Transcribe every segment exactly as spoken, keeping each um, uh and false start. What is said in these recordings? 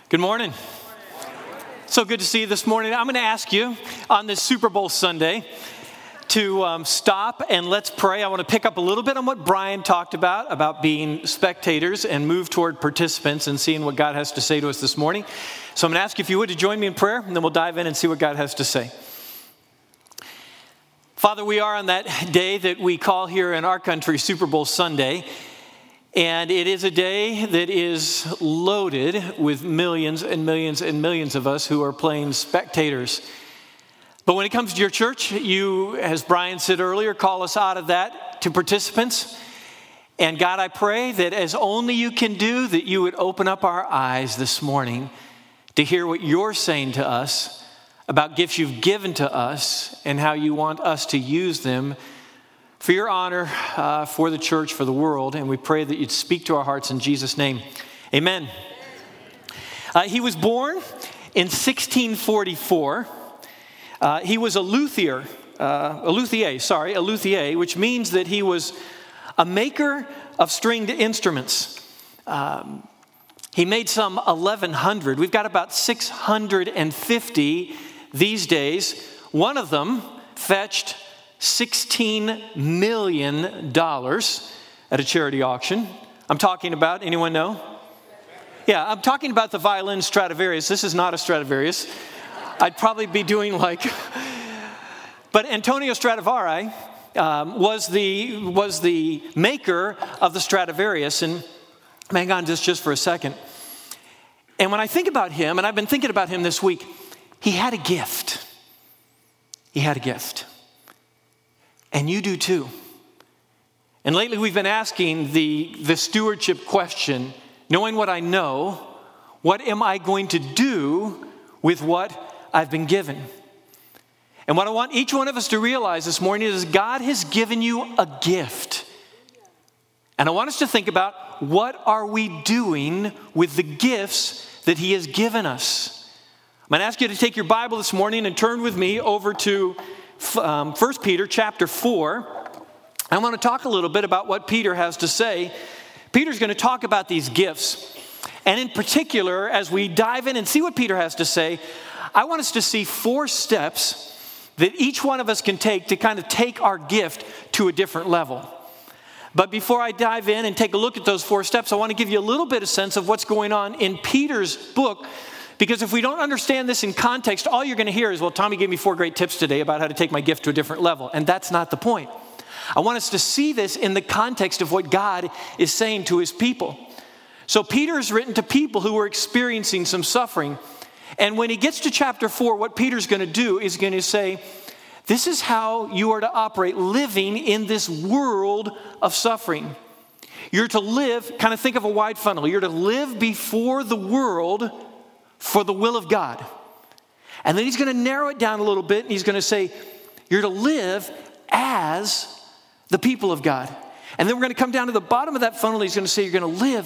Good morning. So good to see you this morning. I'm going to ask you on this Super Bowl Sunday to um, stop and let's pray. I want to pick up a little bit on what Brian talked about, about being spectators and move toward participants and seeing what God has to say to us this morning. So I'm going to ask you if you would to join me in prayer, and then we'll dive in and see what God has to say. Father, we are on that day that we call here in our country Super Bowl Sunday. And it is a day that is loaded with millions and millions and millions of us who are playing spectators. But when it comes to your church, you, as Brian said earlier, call us out of that to participants. And God, I pray that as only you can do, that you would open up our eyes this morning to hear what you're saying to us about gifts you've given to us and how you want us to use them for your honor, uh, for the church, for the world, and we pray that you'd speak to our hearts in Jesus' name. Amen. Uh, he was born in sixteen forty-four. Uh, he was a luthier, uh, a luthier, sorry, a luthier, which means that he was a maker of stringed instruments. Um, he made some eleven hundred. We've got about six hundred fifty these days. One of them fetched sixteen million dollars at a charity auction. I'm talking about, anyone know? Yeah, I'm talking about the violin Stradivarius. This is not a Stradivarius. I'd probably be doing like... But Antonio Stradivari um, was the was the maker of the Stradivarius. And hang on just, just for a second. And when I think about him, and I've been thinking about him this week, he had a gift. He had a gift. And you do too. And lately we've been asking the, the stewardship question, knowing what I know, what am I going to do with what I've been given? And what I want each one of us to realize this morning is God has given you a gift. And I want us to think about, what are we doing with the gifts that he has given us? I'm going to ask you to take your Bible this morning and turn with me over to Um, First Peter chapter four. I want to talk a little bit about what Peter has to say. Peter's going to talk about these gifts. And in particular, as we dive in and see what Peter has to say, I want us to see four steps that each one of us can take to kind of take our gift to a different level. But before I dive in and take a look at those four steps, I want to give you a little bit of sense of what's going on in Peter's book. Because if we don't understand this in context, all you're going to hear is, well, Tommy gave me four great tips today about how to take my gift to a different level. And that's not the point. I want us to see this in the context of what God is saying to his people. So Peter is written to people who were experiencing some suffering. And when he gets to chapter four, what Peter's going to do is going to say, this is how you are to operate living in this world of suffering. You're to live, kind of think of a wide funnel. You're to live before the world for the will of God. And then he's going to narrow it down a little bit, and he's going to say, you're to live as the people of God. And then we're going to come down to the bottom of that funnel, and he's going to say, you're going to live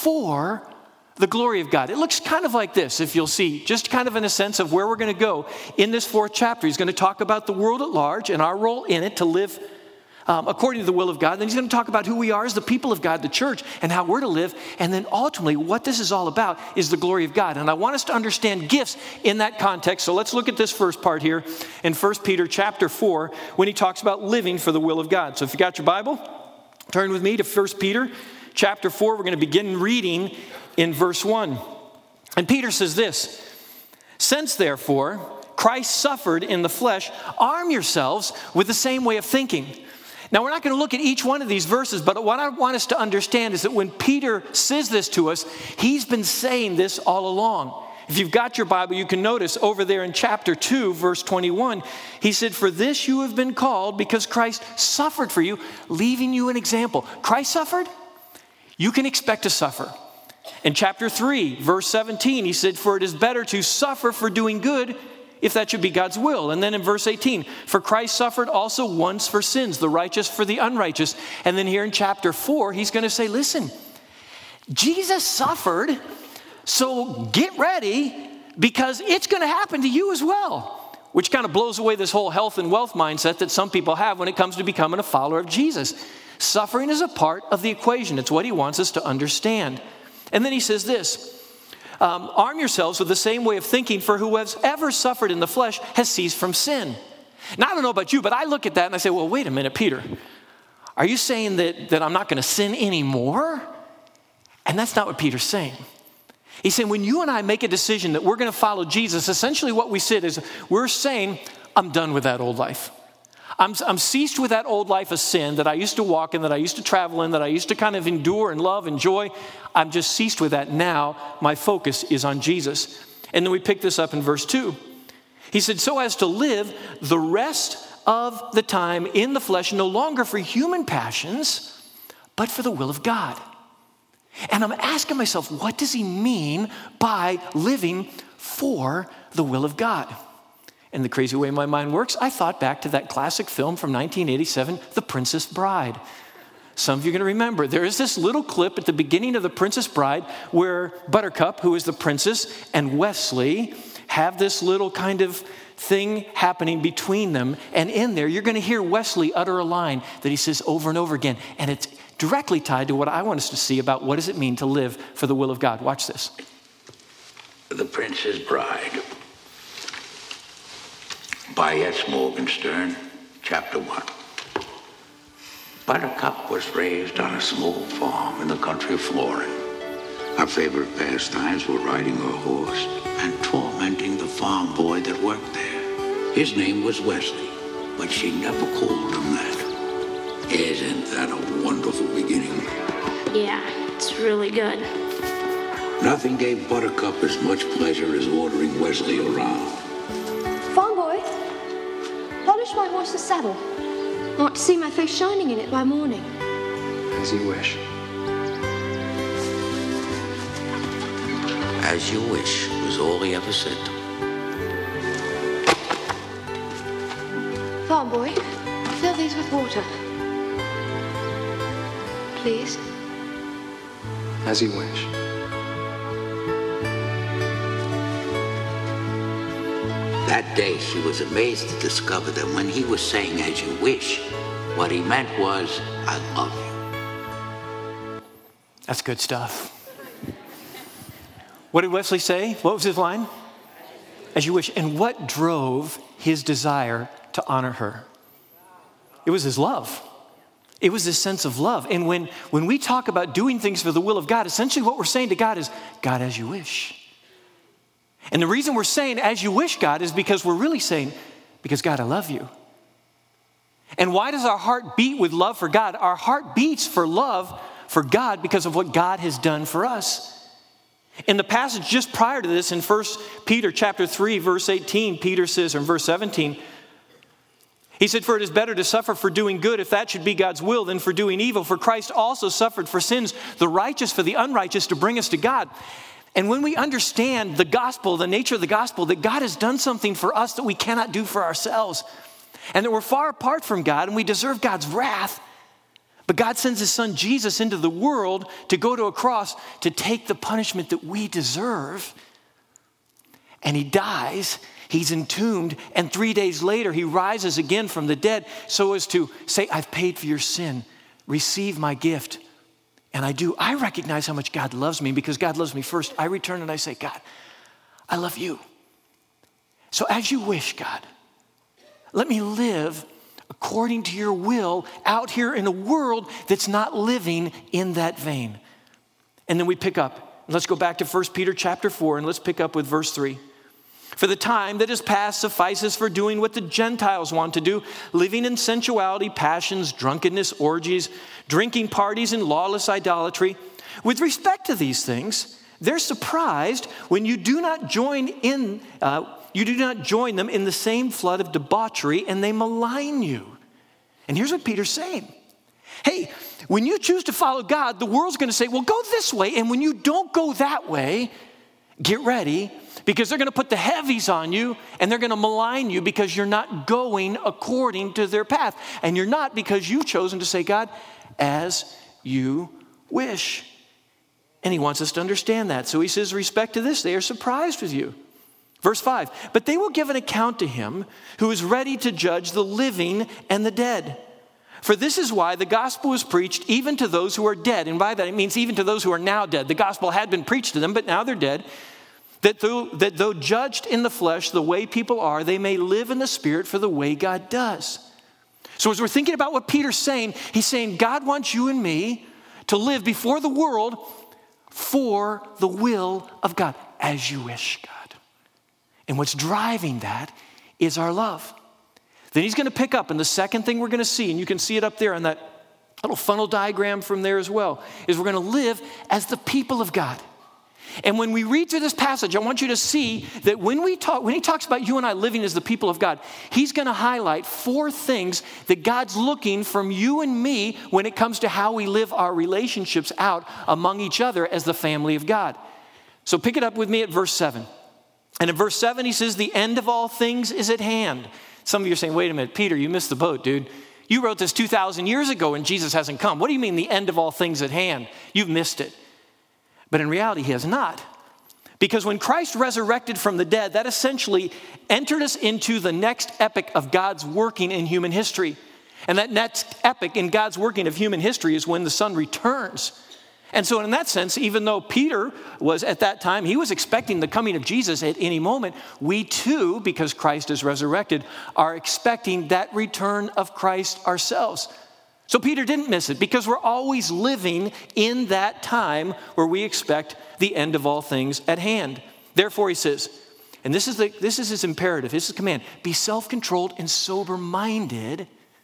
for the glory of God. It looks kind of like this, if you'll see, just kind of in a sense of where we're going to go. In this fourth chapter, he's going to talk about the world at large and our role in it to live Um, according to the will of God. Then he's going to talk about who we are as the people of God, the church, and how we're to live. And then ultimately, what this is all about is the glory of God. And I want us to understand gifts in that context. So let's look at this first part here in First Peter chapter four, when he talks about living for the will of God. So if you got your Bible, turn with me to First Peter chapter four. We're going to begin reading in verse one. And Peter says this, since therefore Christ suffered in the flesh, arm yourselves with the same way of thinking. Now, we're not going to look at each one of these verses, but what I want us to understand is that when Peter says this to us, he's been saying this all along. If you've got your Bible, you can notice over there in chapter two, verse twenty-one, he said, for this you have been called because Christ suffered for you, leaving you an example. Christ suffered? You can expect to suffer. In chapter three, verse seventeen, he said, for it is better to suffer for doing good, if that should be God's will. And then in verse eighteen, for Christ suffered also once for sins, the righteous for the unrighteous. And then here in chapter four, he's going to say, listen, Jesus suffered, so get ready because it's going to happen to you as well. Which kind of blows away this whole health and wealth mindset that some people have when it comes to becoming a follower of Jesus. Suffering is a part of the equation. It's what he wants us to understand. And then he says this, Um, arm yourselves with the same way of thinking, for who has ever suffered in the flesh has ceased from sin. Now, I don't know about you, but I look at that and I say, well, wait a minute, Peter. Are you saying that, that I'm not going to sin anymore? And that's not what Peter's saying. He's saying when you and I make a decision that we're going to follow Jesus, essentially what we said is we're saying, I'm done with that old life. I'm, I'm ceased with that old life of sin that I used to walk in, that I used to travel in, that I used to kind of endure and love and joy. I'm just ceased with that. Now my focus is on Jesus. And then we pick this up in verse two. He said, so as to live the rest of the time in the flesh, no longer for human passions, but for the will of God. And I'm asking myself, what does he mean by living for the will of God? And the crazy way my mind works, I thought back to that classic film from nineteen eighty-seven, The Princess Bride. Some of you are going to remember, there is this little clip at the beginning of The Princess Bride where Buttercup, who is the princess, and Wesley have this little kind of thing happening between them. And in there, you're going to hear Wesley utter a line that he says over and over again. And it's directly tied to what I want us to see about what does it mean to live for the will of God. Watch this. The Princess Bride by S. Morgenstern, chapter one. Buttercup was raised on a small farm in the country of Florin. Her favorite pastimes were riding her horse and tormenting the farm boy that worked there. His name was Wesley, but she never called him that. Isn't that a wonderful beginning? Yeah, it's really good. Nothing gave Buttercup as much pleasure as ordering Wesley around. Farm boy, polish my horse's saddle. I want to see my face shining in it by morning. As you wish. As you wish was all he ever said to her. Farm boy, fill these with water. Please. As you wish. That day, she was amazed to discover that when he was saying, as you wish, what he meant was, I love you. That's good stuff. What did Wesley say? What was his line? As you wish. And what drove his desire to honor her? It was his love. It was this sense of love. And when, when we talk about doing things for the will of God, essentially what we're saying to God is, God, as you wish. And the reason we're saying, as you wish, God, is because we're really saying, because God, I love you. And why does our heart beat with love for God? Our heart beats for love for God because of what God has done for us. In the passage just prior to this, in First Peter chapter three, verse eighteen, Peter says, or in verse seventeen, he said, for it is better to suffer for doing good, if that should be God's will, than for doing evil. For Christ also suffered for sins, the righteous for the unrighteous, to bring us to God. And when we understand the gospel, the nature of the gospel, that God has done something for us that we cannot do for ourselves, and that we're far apart from God and we deserve God's wrath, but God sends his son Jesus into the world to go to a cross to take the punishment that we deserve. And he dies, he's entombed, and three days later he rises again from the dead so as to say, I've paid for your sin, receive my gift. And I do. I recognize how much God loves me because God loves me first. I return and I say, God, I love you. So as you wish, God, let me live according to your will out here in a world that's not living in that vein. And then we pick up. Let's go back to First Peter chapter four and let's pick up with verse three. For the time that is past suffices for doing what the Gentiles want to do, living in sensuality, passions, drunkenness, orgies, drinking parties, and lawless idolatry. With respect to these things, they're surprised when you do not join in, uh, you do not join them in the same flood of debauchery, and they malign you. And here's what Peter's saying. Hey, when you choose to follow God, the world's going to say, well, go this way. And when you don't go that way, get ready, because they're going to put the heavies on you and they're going to malign you because you're not going according to their path. And you're not because you've chosen to say, God, as you wish. And he wants us to understand that. So he says, respect to this, they are surprised with you. Verse five, but they will give an account to him who is ready to judge the living and the dead. For this is why the gospel was preached even to those who are dead. And by that, it means even to those who are now dead. The gospel had been preached to them, but now they're dead. That though, that though judged in the flesh the way people are, they may live in the spirit for the way God does. So as we're thinking about what Peter's saying, he's saying God wants you and me to live before the world for the will of God, as you wish, God. And what's driving that is our love. Then he's going to pick up, and the second thing we're going to see, and you can see it up there on that little funnel diagram from there as well, is we're going to live as the people of God. And when we read through this passage, I want you to see that when we talk, when he talks about you and I living as the people of God, he's going to highlight four things that God's looking from you and me when it comes to how we live our relationships out among each other as the family of God. So pick it up with me at verse seven. And in verse seven, he says, the end of all things is at hand. Some of you are saying, wait a minute, Peter, you missed the boat, dude. You wrote this two thousand years ago and Jesus hasn't come. What do you mean the end of all things at hand? You've missed it. But in reality, he has not. Because when Christ resurrected from the dead, that essentially entered us into the next epoch of God's working in human history. And that next epoch in God's working of human history is when the Son returns. And so in that sense, even though Peter was at that time, he was expecting the coming of Jesus at any moment, we too, because Christ is resurrected, are expecting that return of Christ ourselves. So Peter didn't miss it because we're always living in that time where we expect the end of all things at hand. Therefore, he says, and this is, the, this is his imperative, this is his command, be self-controlled and sober-minded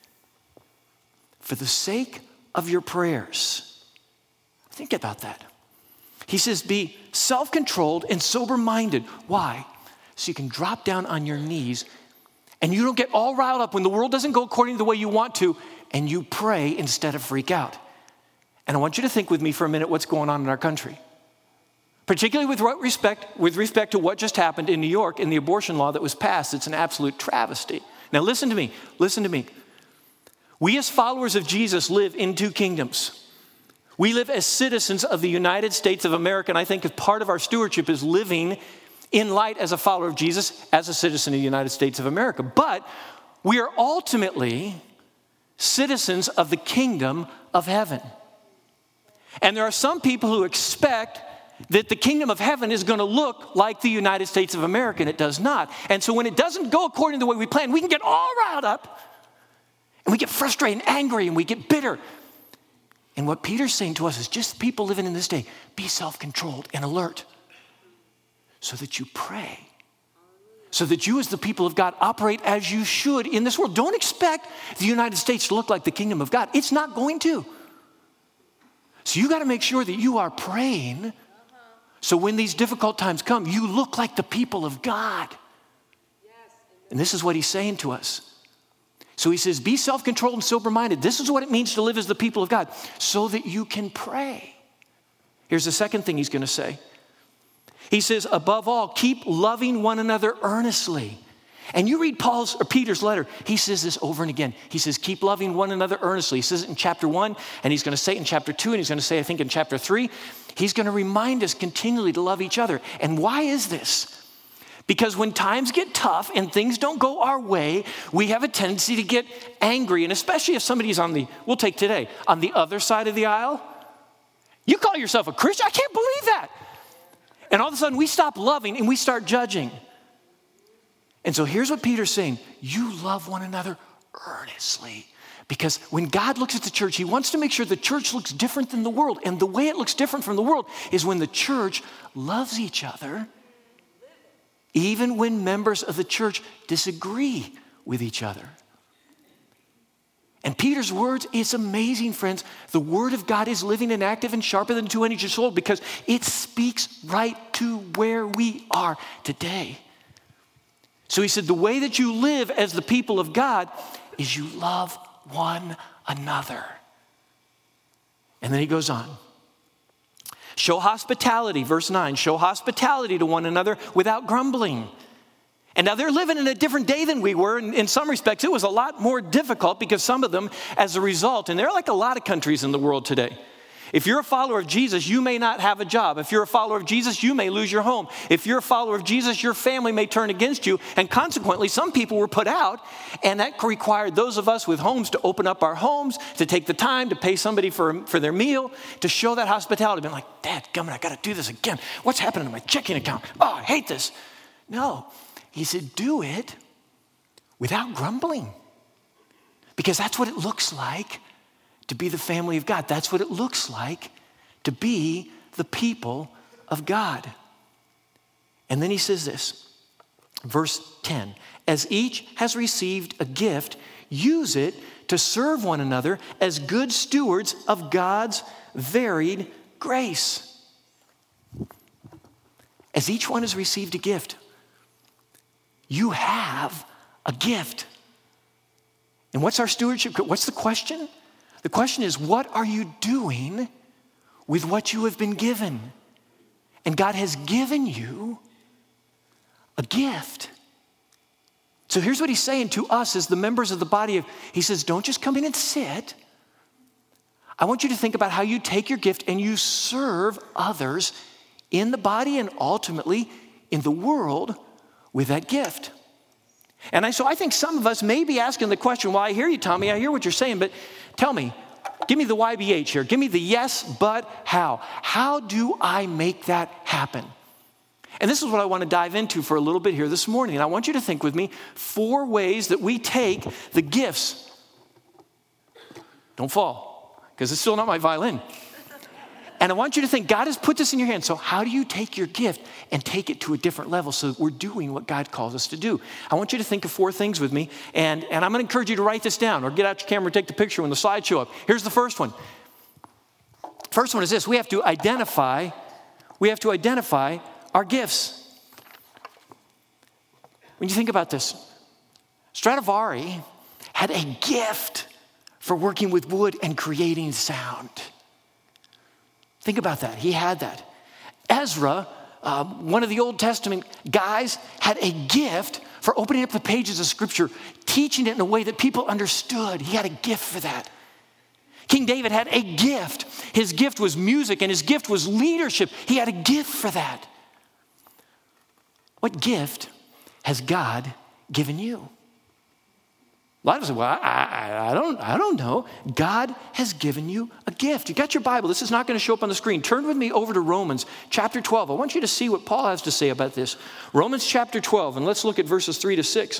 for the sake of your prayers. Think about that. He says, be self-controlled and sober-minded. Why? So you can drop down on your knees and you don't get all riled up when the world doesn't go according to the way you want to, and you pray instead of freak out. And I want you to think with me for a minute what's going on in our country. Particularly with what respect, with respect to what just happened in New York in the abortion law that was passed. It's an absolute travesty. Now listen to me, listen to me. We as followers of Jesus live in two kingdoms. We live as citizens of the United States of America, and I think as part of our stewardship is living in light as a follower of Jesus, as a citizen of the United States of America. But we are ultimately citizens of the kingdom of heaven. And there are some people who expect that the kingdom of heaven is going to look like the United States of America, and it does not. And so when it doesn't go according to the way we plan, we can get all riled up, and we get frustrated and angry, and we get bitter. And what Peter's saying to us is just people living in this day, be self-controlled and alert so that you pray. So that you as the people of God operate as you should in this world. Don't expect the United States to look like the kingdom of God. It's not going to. So you got to make sure that you are praying so when these difficult times come, you look like the people of God. And this is what he's saying to us. So he says, be self-controlled and sober-minded. This is what it means to live as the people of God so that you can pray. Here's the second thing he's going to say. He says, above all, keep loving one another earnestly. And you read Paul's or Peter's letter, he says this over and again. He says, keep loving one another earnestly. He says it in chapter one, and he's going to say it in chapter two, and he's going to say, I think, in chapter three. He's going to remind us continually to love each other. And why is this? Because when times get tough and things don't go our way, we have a tendency to get angry. And especially if somebody's on the, we'll take today, on the other side of the aisle. You call yourself a Christian? I can't believe that. And all of a sudden we stop loving and we start judging. And so here's what Peter's saying. You love one another earnestly. Because when God looks at the church, he wants to make sure the church looks different than the world. And the way it looks different from the world is when the church loves each other, even when members of the church disagree with each other. And Peter's words, it's amazing, friends. The word of God is living and active and sharper than a two-edged sword because it speaks right to where we are today. So he said, the way that you live as the people of God is you love one another. And then he goes on. Show hospitality, verse nine, show hospitality to one another without grumbling. And now they're living in a different day than we were. And in some respects, it was a lot more difficult because some of them, as a result, and there are like a lot of countries in the world today, If you're a follower of Jesus, you may not have a job. If you're a follower of Jesus, you may lose your home. If you're a follower of Jesus, your family may turn against you. And consequently, some people were put out, and that required those of us with homes to open up our homes, to take the time to pay somebody for, for their meal, to show that hospitality. Been like, Dad, gummit, I got to do this again. What's happening to my checking account? Oh, I hate this. No, he said, do it without grumbling. Because that's what it looks like to be the family of God. That's what it looks like to be the people of God. And then he says this, verse ten, as each has received a gift, use it to serve one another as good stewards of God's varied grace. As each one has received a gift, you have a gift. And what's our stewardship? What's the question? The question is, what are you doing with what you have been given? And God has given you a gift. So here's what he's saying to us as the members of the body of, he says, don't just come in and sit. I want you to think about how you take your gift and you serve others in the body and ultimately in the world with that gift. And I, so I think some of us may be asking the question, well, I hear you, Tommy, I hear what you're saying, but tell me, give me the Y B H here. Give me the yes, but how? How do I make that happen? And this is what I want to dive into for a little bit here this morning. And I want you to think with me four ways that we take the gifts. Don't fall, because it's still not my violin. And I want you to think, God has put this in your hand. So how do you take your gift and take it to a different level so that we're doing what God calls us to do? I want you to think of four things with me. And, and I'm going to encourage you to write this down or get out your camera and take the picture when the slides show up. Here's the first one. First one is this. We have to identify, we have to identify our gifts. When you think about this, Stradivari had a gift for working with wood and creating sound. Think about that. He had that. Ezra, uh, one of the Old Testament guys, had a gift for opening up the pages of Scripture, teaching it in a way that people understood. He had a gift for that. King David had a gift. His gift was music, and his gift was leadership. He had a gift for that. What gift has God given you? A lot of us say, well, I, I, I, don't, I don't know. God has given you a gift. You got your Bible. This is not going to show up on the screen. Turn with me over to Romans chapter twelve. I want you to see what Paul has to say about this. Romans chapter twelve, and let's look at verses three to six.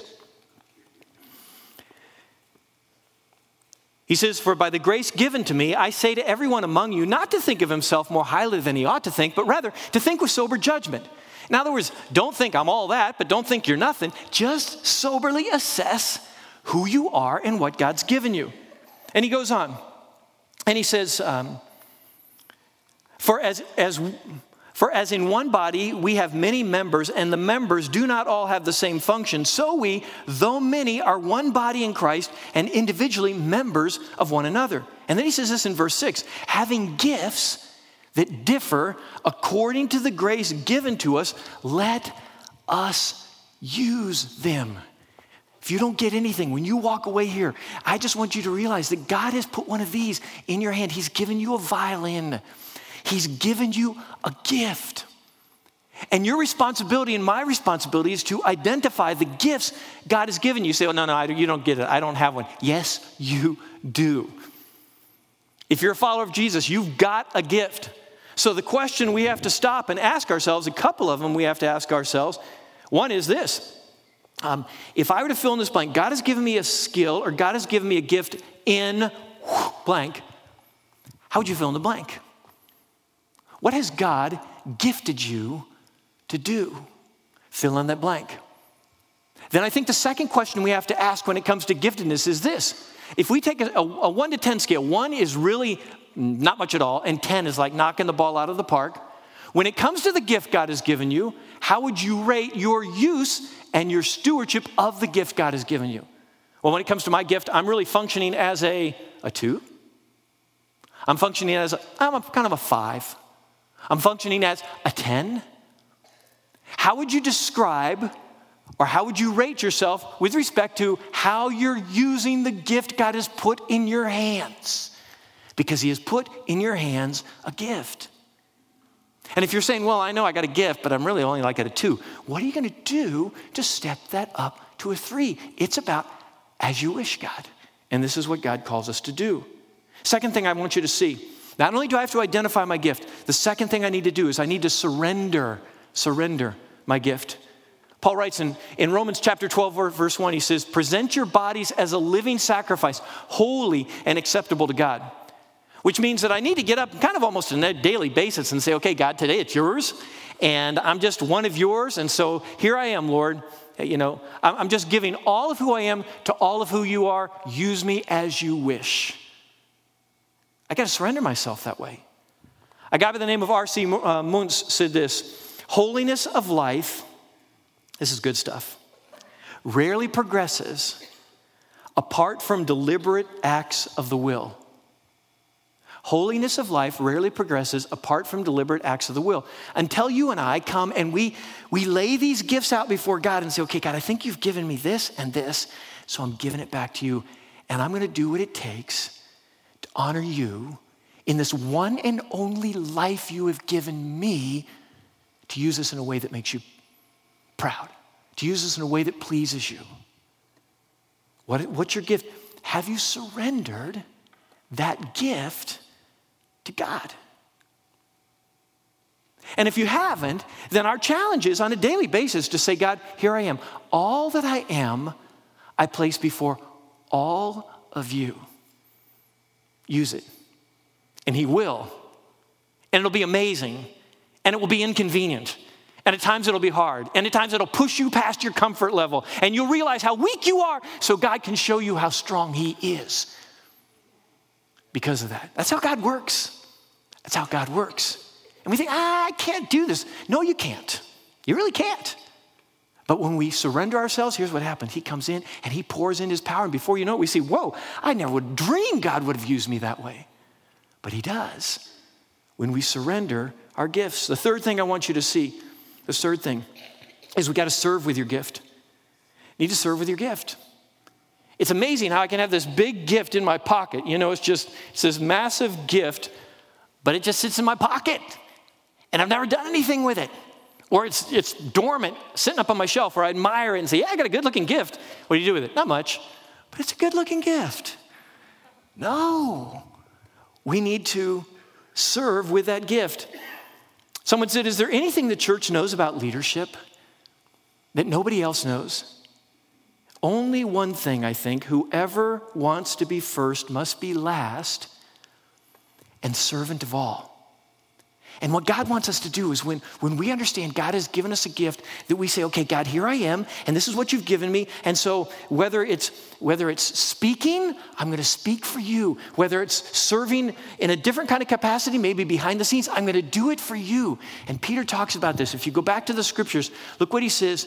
He says, for by the grace given to me, I say to everyone among you not to think of himself more highly than he ought to think, but rather to think with sober judgment. In other words, don't think I'm all that, but don't think you're nothing. Just soberly assess who you are and what God's given you. And he goes on, and he says, um, for as, as, for as in one body we have many members, and the members do not all have the same function, so we, though many, are one body in Christ, and individually members of one another. And then he says this in verse six, having gifts that differ according to the grace given to us, let us use them. If you don't get anything, when you walk away here, I just want you to realize that God has put one of these in your hand. He's given you a violin. He's given you a gift. And your responsibility and my responsibility is to identify the gifts God has given you. You say, oh, no, no, I, you don't get it. I don't have one. Yes, you do. If you're a follower of Jesus, you've got a gift. So the question we have to stop and ask ourselves, a couple of them we have to ask ourselves. One is this. Um, if I were to fill in this blank, God has given me a skill or God has given me a gift in blank, how would you fill in the blank? What has God gifted you to do? Fill in that blank. Then I think the second question we have to ask when it comes to giftedness is this. If we take a, a, a one to ten scale, one is really not much at all, and ten is like knocking the ball out of the park. When it comes to the gift God has given you, how would you rate your use and your stewardship of the gift God has given you? Well, when it comes to my gift, I'm really functioning as a, a two. I'm functioning as, a, I'm a, kind of a five. I'm functioning as a ten. How would you describe or how would you rate yourself with respect to how you're using the gift God has put in your hands? because he has put in your hands a gift. And if you're saying, well, I know I got a gift, but I'm really only like at a two, what are you going to do to step that up to a three? It's about as you wish, God. And this is what God calls us to do. Second thing I want you to see, not only do I have to identify my gift, the second thing I need to do is I need to surrender, surrender my gift. Paul writes in, in Romans chapter twelve, verse one, he says, present your bodies as a living sacrifice, holy and acceptable to God. Which means that I need to get up kind of almost on a daily basis and say, okay, God, today it's yours, and I'm just one of yours, and so here I am, Lord. You know, I'm just giving all of who I am to all of who you are. Use me as you wish. I got to surrender myself that way. A guy by the name of R C Muntz said this, holiness of life, this is good stuff, rarely progresses apart from deliberate acts of the will. Holiness of life rarely progresses apart from deliberate acts of the will. Until you and I come and we, we lay these gifts out before God and say, okay, God, I think you've given me this and this, so I'm giving it back to you, and I'm going to do what it takes to honor you in this one and only life you have given me, to use this in a way that makes you proud, to use this in a way that pleases you. What, what's your gift? Have you surrendered that gift to God? And if you haven't, then our challenge is on a daily basis to say, God, here I am. All that I am, I place before all of you. Use it. And he will. And it'll be amazing. And it will be inconvenient. And at times it'll be hard. And at times it'll push you past your comfort level. And you'll realize how weak you are, so God can show you how strong he is. Because of that. That's how God works. That's how God works. And we think, ah, I can't do this. No, you can't. You really can't. But when we surrender ourselves, here's what happens. He comes in and he pours in his power. And before you know it, we see, whoa, I never would dream God would have used me that way. But he does when we surrender our gifts. The third thing I want you to see, the third thing, is we got to serve with your gift. You need to serve with your gift. It's amazing how I can have this big gift in my pocket. You know, it's just, it's this massive gift, but it just sits in my pocket. And I've never done anything with it. Or it's it's dormant, sitting up on my shelf where I admire it and say, yeah, I got a good looking gift. What do you do with it? Not much, but it's a good looking gift. No, we need to serve with that gift. Someone said, is there anything the church knows about leadership that nobody else knows? Only one thing, I think. Whoever wants to be first must be last and servant of all. And what God wants us to do is when, when we understand God has given us a gift, that we say, okay, God, here I am, and this is what you've given me. And so whether it's whether it's speaking, I'm going to speak for you. Whether it's serving in a different kind of capacity, maybe behind the scenes, I'm going to do it for you. And Peter talks about this. If you go back to the scriptures, look what he says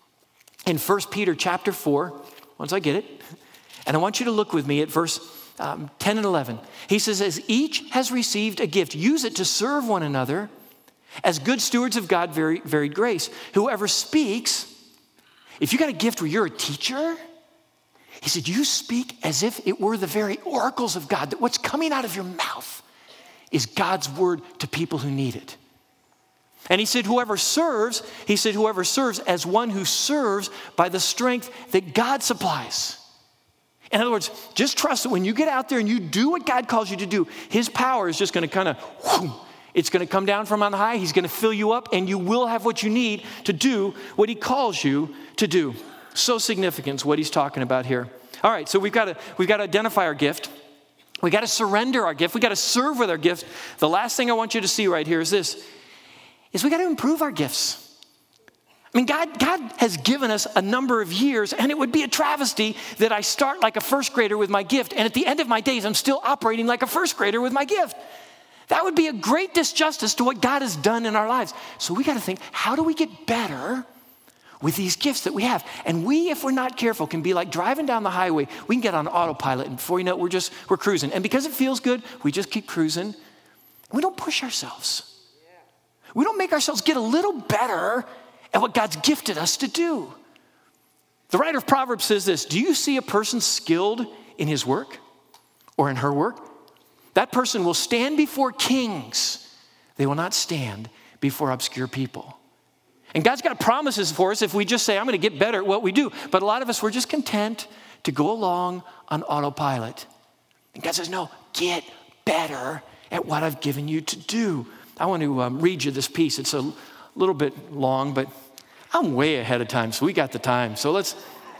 in First Peter chapter four, once I get it. And I want you to look with me at verse Um, ten and eleven. He says, as each has received a gift, use it to serve one another as good stewards of God, very varied grace. Whoever speaks, if you got a gift where you're a teacher, he said, you speak as if it were the very oracles of God, that what's coming out of your mouth is God's word to people who need it. And he said, whoever serves, he said, whoever serves as one who serves by the strength that God supplies. In other words, just trust that when you get out there and you do what God calls you to do, his power is just going to kind of, it's going to come down from on high. He's going to fill you up, and you will have what you need to do what he calls you to do. So significant is what he's talking about here. All right, so we've got to we've got to identify our gift. We got to surrender our gift. We got to serve with our gift. The last thing I want you to see right here is this: is we got to improve our gifts. I mean, God, God has given us a number of years, and it would be a travesty that I start like a first grader with my gift, and at the end of my days, I'm still operating like a first grader with my gift. That would be a great disjustice to what God has done in our lives. So we got to think, how do we get better with these gifts that we have? And we, if we're not careful, can be like driving down the highway. We can get on autopilot, and before you know it, we're just, we're cruising. And because it feels good, we just keep cruising. We don't push ourselves. We don't make ourselves get a little better at what God's gifted us to do. The writer of Proverbs says this: do you see a person skilled in his work or in her work? That person will stand before kings. They will not stand before obscure people. And God's got promises for us if we just say, I'm going to get better at what we do. But a lot of us, we're just content to go along on autopilot. And God says, no, get better at what I've given you to do. I want to um, read you this piece. It's a little bit long, but I'm way ahead of time, so we got the time. So let's...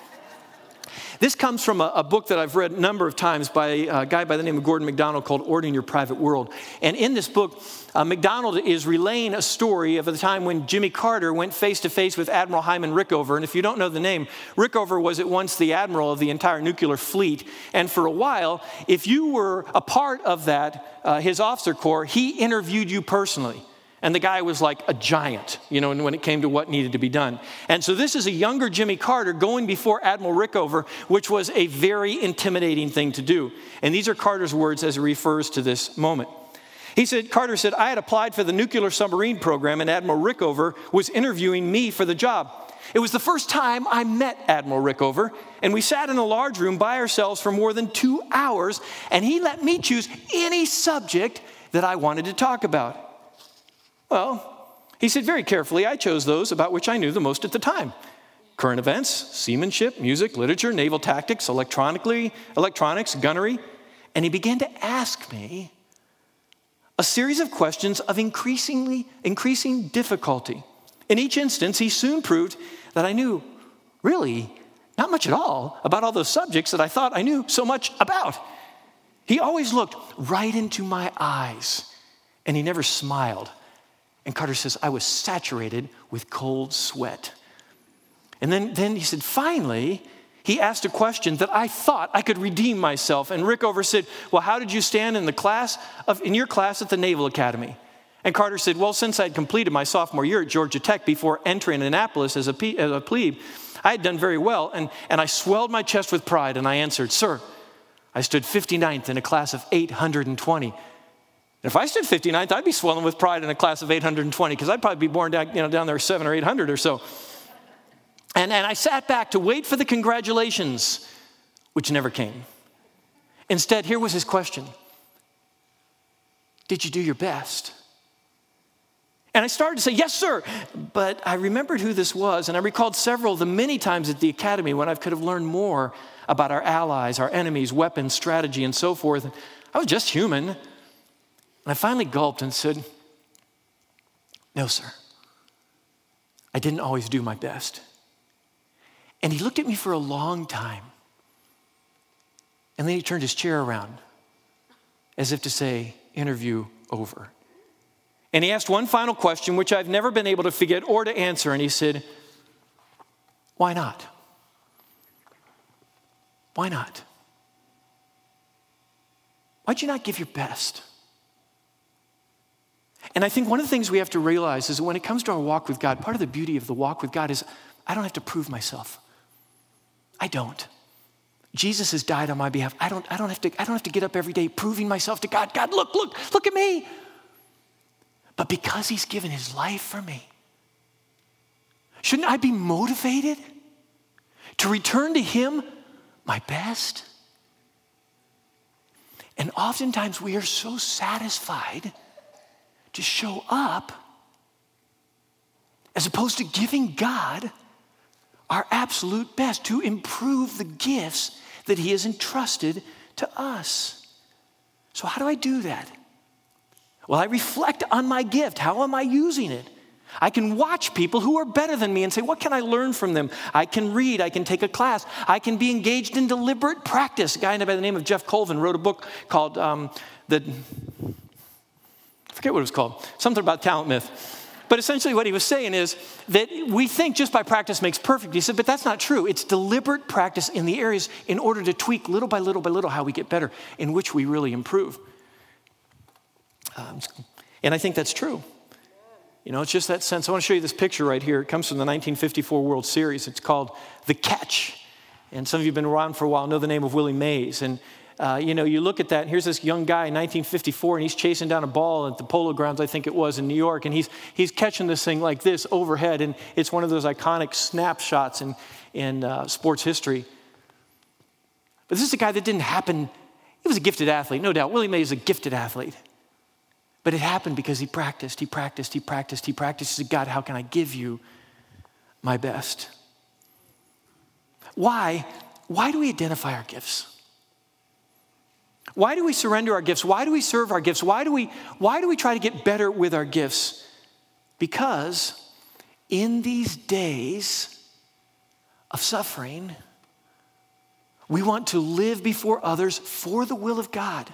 This comes from a, a book that I've read a number of times by a guy by the name of Gordon MacDonald called Ordering Your Private World. And in this book, uh, MacDonald is relaying a story of the time when Jimmy Carter went face-to-face with Admiral Hyman Rickover. And if you don't know the name, Rickover was at once the admiral of the entire nuclear fleet. And for a while, if you were a part of that, uh, his officer corps, he interviewed you personally. And the guy was like a giant, you know, when it came to what needed to be done. And so this is a younger Jimmy Carter going before Admiral Rickover, which was a very intimidating thing to do. And these are Carter's words as he refers to this moment. He said, Carter said, I had applied for the nuclear submarine program and Admiral Rickover was interviewing me for the job. It was the first time I met Admiral Rickover, and we sat in a large room by ourselves for more than two hours, and he let me choose any subject that I wanted to talk about. Well, he said very carefully, I chose those about which I knew the most at the time. Current events, seamanship, music, literature, naval tactics, electronically, electronics, gunnery. And he began to ask me a series of questions of increasingly, increasing difficulty. In each instance, he soon proved that I knew really not much at all about all those subjects that I thought I knew so much about. He always looked right into my eyes, and he never smiled. And Carter says, I was saturated with cold sweat. And then, then he said, finally, he asked a question that I thought I could redeem myself. And Rickover said, well, how did you stand in the class of, in your class at the Naval Academy? And Carter said, well, since I'd completed my sophomore year at Georgia Tech before entering Annapolis as a, as a plebe, I had done very well. And, and I swelled my chest with pride. And I answered, sir, I stood fifty-ninth in a class of eight hundred twenty. If I stood fifty-ninth, I'd be swelling with pride in a class of eight hundred twenty because I'd probably be born down, you know, down there seven or eight hundred or so. And, and I sat back to wait for the congratulations, which never came. Instead, here was his question. Did you do your best? And I started to say, yes, sir. But I remembered who this was, and I recalled several of the many times at the academy when I could have learned more about our allies, our enemies, weapons, strategy, and so forth. I was just human. And I finally gulped and said, no, sir. I didn't always do my best. And he looked at me for a long time. And then he turned his chair around as if to say, interview over. And he asked one final question, which I've never been able to forget or to answer. And he said, why not? Why not? Why'd you not give your best? And I think one of the things we have to realize is that when it comes to our walk with God, part of the beauty of the walk with God is I don't have to prove myself. I don't. Jesus has died on my behalf. I don't, I don't have to, I don't have to get up every day proving myself to God. God, look, look, look at me. But because he's given his life for me, shouldn't I be motivated to return to him my best? And oftentimes we are so satisfied to show up as opposed to giving God our absolute best to improve the gifts that he has entrusted to us. So how do I do that? Well, I reflect on my gift. How am I using it? I can watch people who are better than me and say, what can I learn from them? I can read. I can take a class. I can be engaged in deliberate practice. A guy by the name of Jeff Colvin wrote a book called um, the, I forget what it was called, something about talent myth. But essentially what he was saying is that we think just by practice makes perfect. He said, but that's not true. It's deliberate practice in the areas in order to tweak little by little by little how we get better, in which we really improve. Um, and I think that's true. You know, it's just that sense. I want to show you this picture right here. It comes from the nineteen fifty-four World Series. It's called The Catch. And some of you have been around for a while know the name of Willie Mays. And, uh, you know, you look at that, and here's this young guy in nineteen fifty-four, and he's chasing down a ball at the Polo Grounds, I think it was, in New York. And he's he's catching this thing like this overhead. And it's one of those iconic snapshots in, in uh, sports history. But this is a guy that didn't happen. It was a gifted athlete, no doubt. Willie May is a gifted athlete. But it happened because he practiced, he practiced, he practiced, he practiced. He said, God, how can I give you my best? Why? Why do we identify our gifts? Why do we surrender our gifts? Why do we serve our gifts? Why do we, why do we try to get better with our gifts? Because in these days of suffering, we want to live before others for the will of God.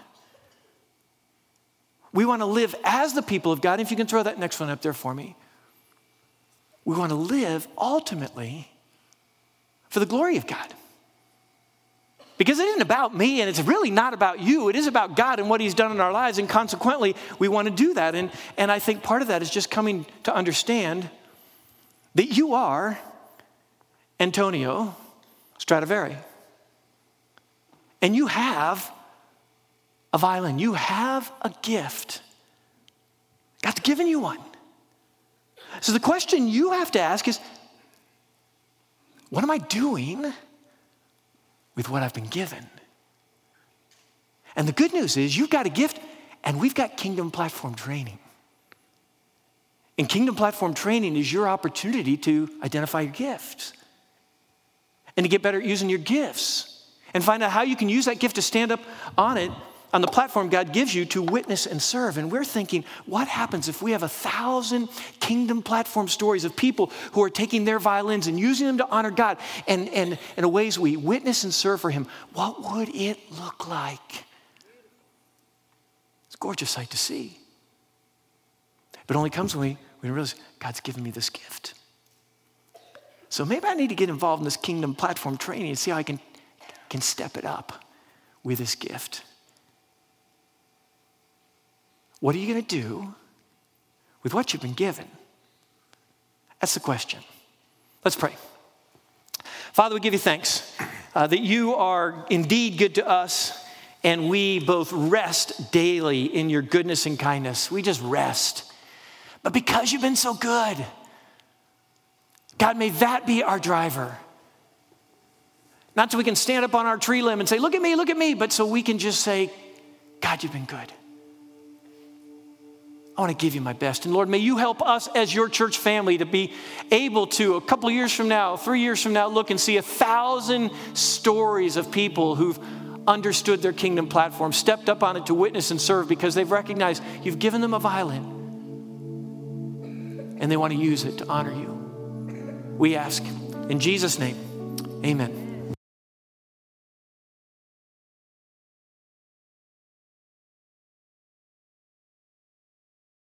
We want to live as the people of God. If you can throw that next one up there for me. We want to live ultimately for the glory of God. Because it isn't about me, and it's really not about you. It is about God and what he's done in our lives, and consequently, we want to do that. And, and I think part of that is just coming to understand that you are Antonio Stradivari. And you have a violin. You have a gift. God's given you one. So the question you have to ask is, what am I doing with what I've been given? And the good news is you've got a gift, and we've got Kingdom Platform Training. And Kingdom Platform Training is your opportunity to identify your gifts and to get better at using your gifts and find out how you can use that gift to stand up on it, on the platform God gives you to witness and serve. And we're thinking, what happens if we have a thousand Kingdom Platform stories of people who are taking their violins and using them to honor God and, and in ways we witness and serve for him? What would it look like? It's a gorgeous sight to see. But it only comes when we, when we realize God's given me this gift. So maybe I need to get involved in this Kingdom Platform Training and see how I can, can step it up with this gift. What are you going to do with what you've been given? That's the question. Let's pray. Father, we give you thanks uh, that you are indeed good to us, and we both rest daily in your goodness and kindness. We just rest. But because you've been so good, God, may that be our driver. Not so we can stand up on our tree limb and say, look at me, look at me, but so we can just say, God, you've been good. I want to give you my best. And Lord, may you help us as your church family to be able to, a couple of years from now, three years from now, look and see a thousand stories of people who've understood their kingdom platform, stepped up on it to witness and serve because they've recognized you've given them a violin and they want to use it to honor you. We ask in Jesus' name, amen.